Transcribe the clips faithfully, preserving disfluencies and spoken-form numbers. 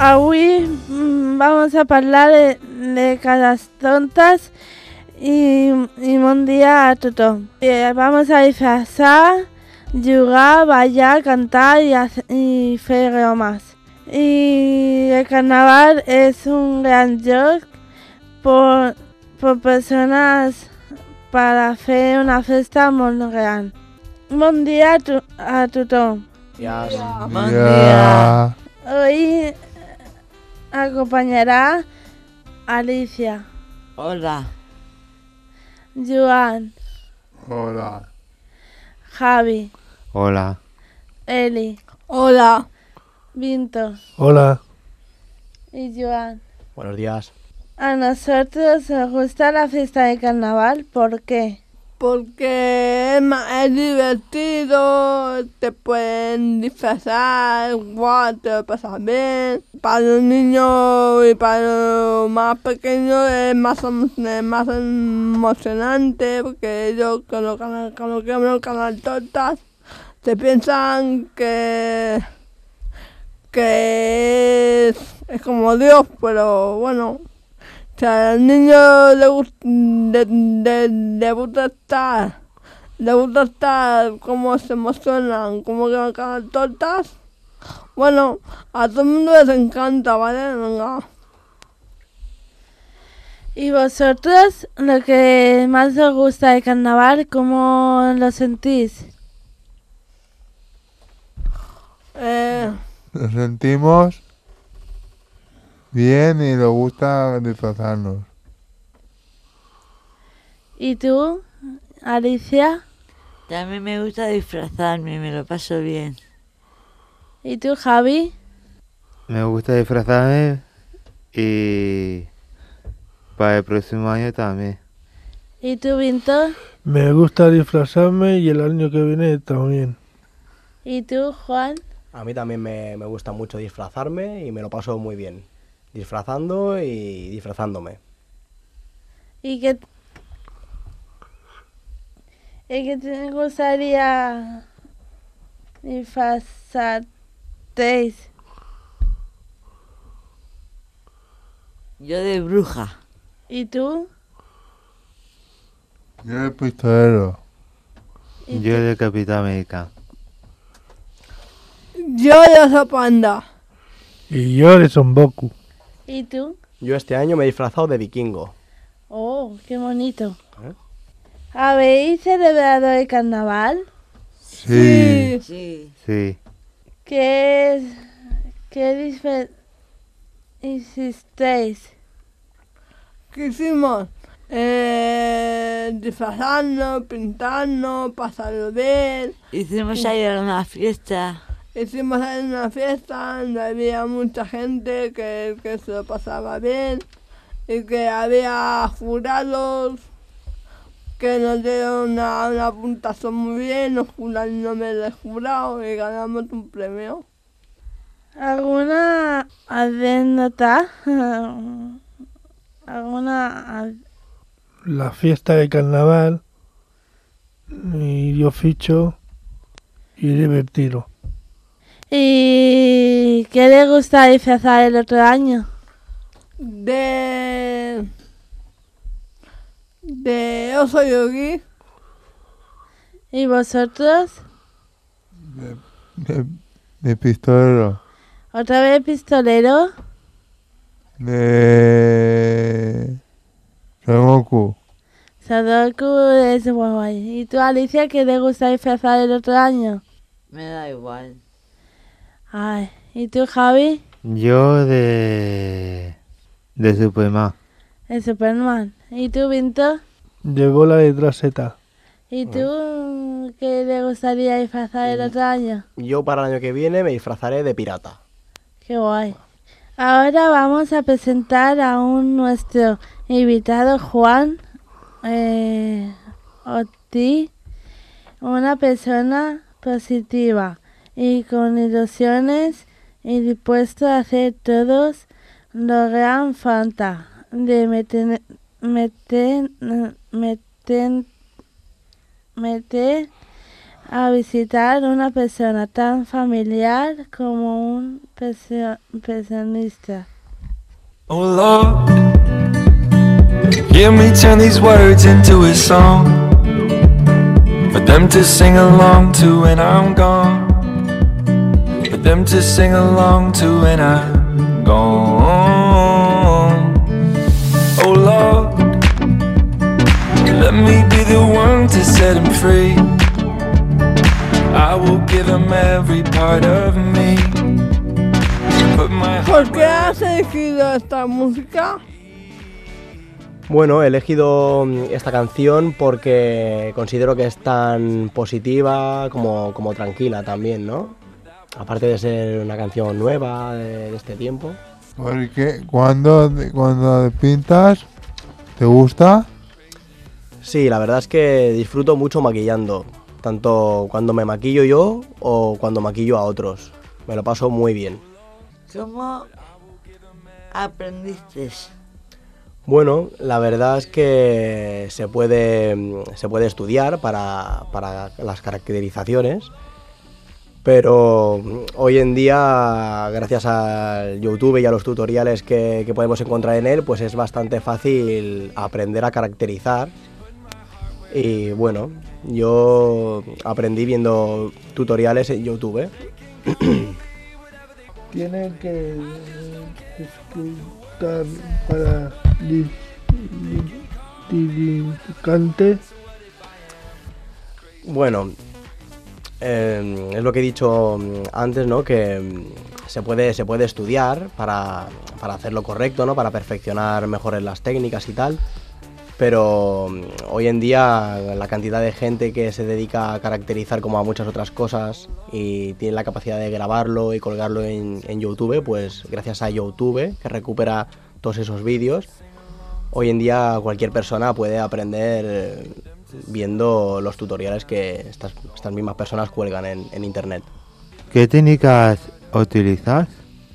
Avui mm, vamos a parlar de, de caras tontas i, i bon dia a tothom. Eh, vamos a disfrazar, jugar, ballar, cantar y, hacer, y fer bromas. Y el carnaval es un gran joc por, por persones para fer una festa molt gran. Bon dia a, to, a tothom. Yes. Bon dia. Hoy acompañará Alicia, Hola. Joan, Hola. Javi, Hola. Eli, Hola. Vinto Hola. y Joan. Buenos días. A nosotros nos gusta la fiesta de carnaval. ¿Por qué? Porque es, ma- es divertido, te pueden disfrazar, igual te lo pasas bien. Para los niños y para los más pequeños es más, emo- es más emocionante porque ellos con lo, canal- con lo que ven el canal tortas se piensan que, que es, es como Dios, pero bueno. O sea, al niño le gusta, le, le, le gusta estar, le gusta estar, cómo se emocionan, cómo que van a cagar tortas. Bueno, a todo el mundo les encanta, ¿vale? Venga. ¿Y vosotros, lo que más os gusta de carnaval, cómo lo sentís? Eh, Nos sentimos bien y nos gusta disfrazarnos. ¿Y tú, Alicia? También me gusta disfrazarme, me lo paso bien. ¿Y tú, Javi? Me gusta disfrazarme y para el próximo año también. ¿Y tú, Vinto? Me gusta disfrazarme y el año que viene también. ¿Y tú, Juan? A mí también me, me gusta mucho disfrazarme y me lo paso muy bien. Disfrazando y disfrazándome. ¿Y qué, ¿y qué te gustaría disfrazasteis? Yo de bruja. ¿Y tú? Yo el pistolero. ¿Y Yo tú? el Capitán América. yo ya soy panda. Y yo de Son Goku. ¿Y tú? Yo este año me he disfrazado de vikingo. Oh, qué bonito. ¿Eh? ¿Habéis celebrado el carnaval? Sí. Sí. Sí. ¿Qué es? ¿Qué disfra- hicisteis? ¿Qué hicimos? Eh, disfrazarnos, pintarnos, pasarlo bien. Hicimos ayer una fiesta. Hicimos en una fiesta donde había mucha gente que, que se lo pasaba bien y que había jurados que nos dieron una, una puntuación muy bien, nos juraron el nombre del jurado y ganamos un premio. ¿Alguna anécdota? ¿Alguna a- La fiesta de carnaval. Y yo ficho y divertido. ¿Y qué le gusta disfrazar el otro año? De... de oso yogi. ¿Y vosotros? De, de pistolero. ¿Otra vez pistolero? De Son Goku. Sadoku es muy guay. ¿Y tú, Alicia, qué le gusta disfrazar el otro año? Me da igual. Ay, ¿y tú, Javi? Yo de de Superman. El Superman. ¿Y tú, Vinto? Llegó la letra Z. ¿Y tú qué le gustaría disfrazar el otro año? Yo para el año que viene me disfrazaré de pirata. Qué guay. Ahora vamos a presentar a un nuestro invitado, Juan eh, Oti, una persona positiva y con ilusiones y dispuesto a hacer todos lo gran falta de meter, meter, meter, meter a visitar una persona tan familiar como un persio- personista. Oh Lord, hear me turn these words into a song for them to sing along to when I'm gone, for them to sing along to when I'm gone. Oh Lord, let me be the one to set him free. I will give him every part of me. Put my ¿Por qué has elegido esta música? Bueno, he elegido esta canción porque considero que es tan positiva como, como tranquila también, ¿no? Aparte de ser una canción nueva de, de este tiempo. Porque cuando, cuando pintas, ¿te gusta? Sí, la verdad es que disfruto mucho maquillando, tanto cuando me maquillo yo o cuando maquillo a otros. Me lo paso muy bien. ¿Cómo aprendiste? Bueno, la verdad es que se puede, se puede estudiar para, para las caracterizaciones, pero hoy en día, gracias al YouTube y a los tutoriales que, que podemos encontrar en él, pues es bastante fácil aprender a caracterizar. Y bueno, yo aprendí viendo tutoriales en YouTube. Tienen que escuchar para di- di- dibujante. Bueno, eh, es lo que he dicho antes, ¿no? Que mm, se puede, se puede estudiar para, para hacerlo correcto, ¿no? Para perfeccionar mejor en las técnicas y tal. Pero mm, hoy en día la cantidad de gente que se dedica a caracterizar como a muchas otras cosas y tiene la capacidad de grabarlo y colgarlo en, en YouTube, pues gracias a YouTube, que recupera todos esos vídeos, hoy en día cualquier persona puede aprender eh, viendo los tutoriales que estas, estas mismas personas cuelgan en, en internet. ¿Qué técnicas utilizas?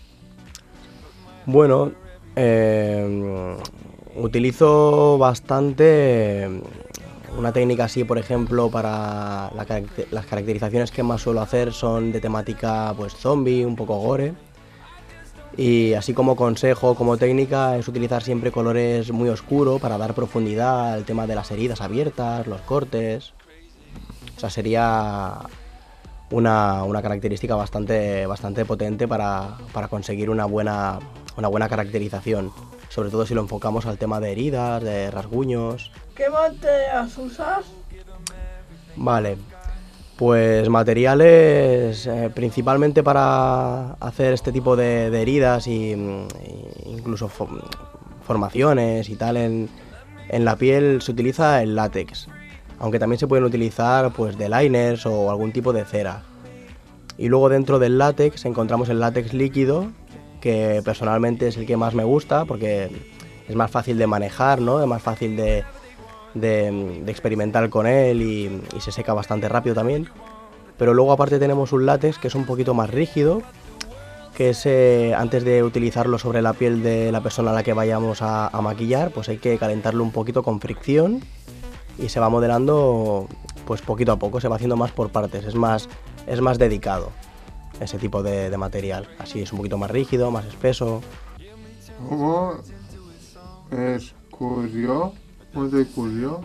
Bueno, eh, utilizo bastante una técnica así, por ejemplo, para la caracter- las caracterizaciones que más suelo hacer son de temática pues zombie, un poco gore. Y así como consejo, como técnica, es utilizar siempre colores muy oscuros para dar profundidad al tema de las heridas abiertas, los cortes. O sea, sería una, una característica bastante, bastante potente para, para conseguir una buena, una buena caracterización. Sobre todo si lo enfocamos al tema de heridas, de rasguños. ¿Qué materiales usas? Vale, pues materiales eh, principalmente para hacer este tipo de, de heridas y, y incluso fo- formaciones y tal en, en la piel se utiliza el látex, aunque también se pueden utilizar pues de liners o algún tipo de cera. Y luego dentro del látex encontramos el látex líquido, que personalmente es el que más me gusta porque es más fácil de manejar, ¿no? Es más fácil de, de, de experimentar con él y, y se seca bastante rápido también. Pero luego aparte tenemos un látex que es un poquito más rígido, que es eh, antes de utilizarlo sobre la piel de la persona a la que vayamos a, a maquillar, pues hay que calentarlo un poquito con fricción y se va modelando pues poquito a poco, se va haciendo más por partes, es más, es más dedicado ese tipo de, de material. Así es un poquito más rígido, más espeso. ¿Cómo escurrió? ¿Cómo te ocurrió?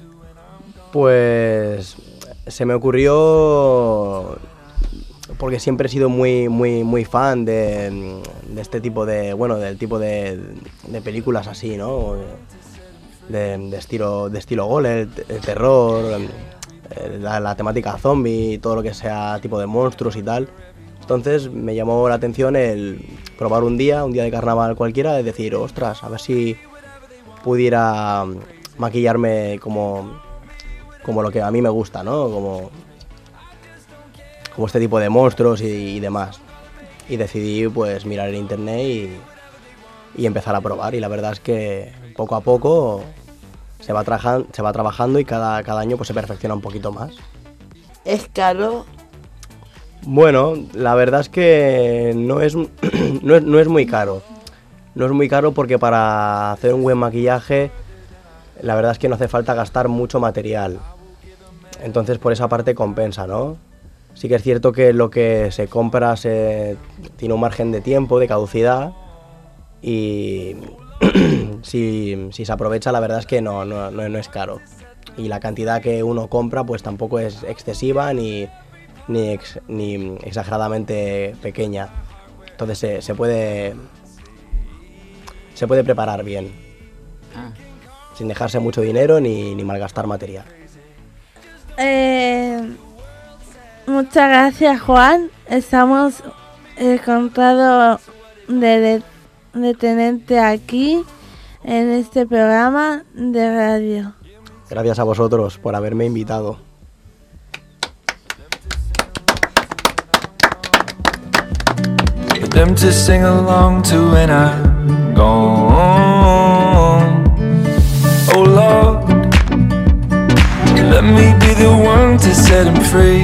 Pues se me ocurrió porque siempre he sido muy muy muy fan de, de este tipo de, bueno, del tipo de, de películas así, ¿no? De, de estilo de estilo gore, el, el terror, la, la temática zombie, todo lo que sea tipo de monstruos y tal. Entonces me llamó la atención el probar un día, un día de carnaval cualquiera, de decir, ostras, a ver si pudiera maquillarme como, como lo que a mí me gusta, ¿no? Como, como este tipo de monstruos y, y demás. Y decidí pues mirar en internet y, y empezar a probar. Y la verdad es que poco a poco se va, trajan, se va trabajando y cada, cada año pues se perfecciona un poquito más. ¿Es caro? Bueno, la verdad es que no es, no es, no es muy caro. No es muy caro porque para hacer un buen maquillaje, la verdad es que no hace falta gastar mucho material. entonces por esa parte compensa, ¿no? Sí que es cierto que lo que se compra se, tiene un margen de tiempo, de caducidad, y si, si se aprovecha, la verdad es que no, no, no, no es caro. Y la cantidad que uno compra pues tampoco es excesiva ni, ni, ex, ni exageradamente pequeña. Entonces se, se, puede, se puede preparar bien, Ah. sin dejarse mucho dinero ni, ni malgastar material. Eh, muchas gracias, Juan. Estamos encantados de, de, de tenerte aquí en este programa de radio. Gracias a vosotros por haberme invitado. For them to sing along to when I'm gone. Oh Lord, let me be the one to set him free.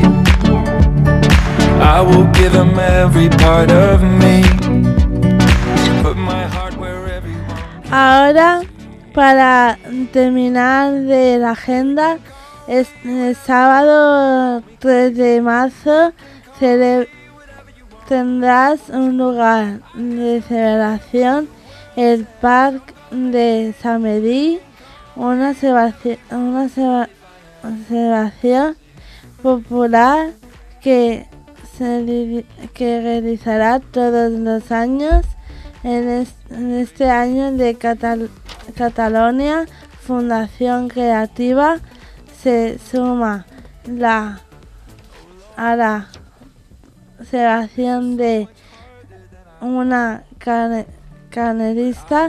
I will give him every part of me. Put my heart wherever you want. Ahora, para terminar de la agenda, es el sábado tres de marzo cele- tendrás un lugar de celebración, el Parque de Samedí, una celebración, una cele- celebración popular que se li- que realizará todos los años. En, es, en este año de Catal- Catalonia, Fundación Creativa se suma la, a la celebración de una carne, carnerista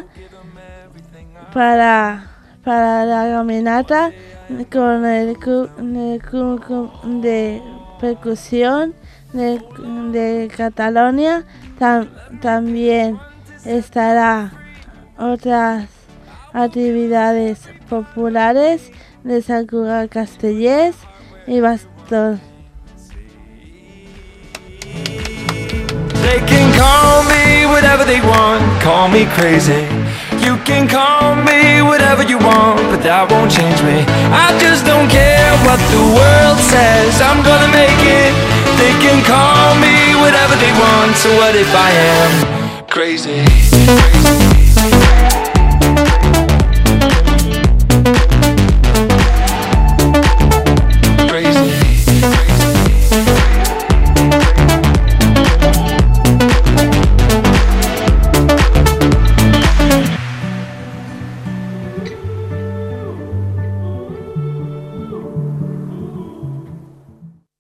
para, para la caminata con el club, el club de percusión de, de Catalonia. Tam, también estará otras actividades populares de Sant Cugat Castellers y Bastón. They can call me whatever they want, call me crazy. You can call me whatever you want, but that won't change me. I just don't care what the world says, I'm gonna make it. They can call me whatever they want, so what if I am crazy? Crazy.